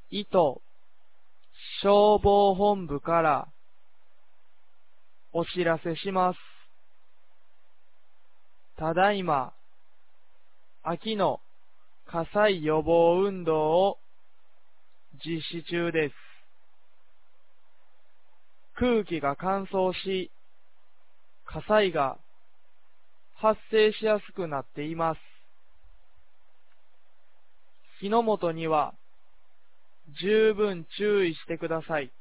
伊都消防本部からお知らせします。ただいま、秋の火災予防運動を実施中です。空気が乾燥し、火災が発生しやすくなっています。火の元には十分注意してください。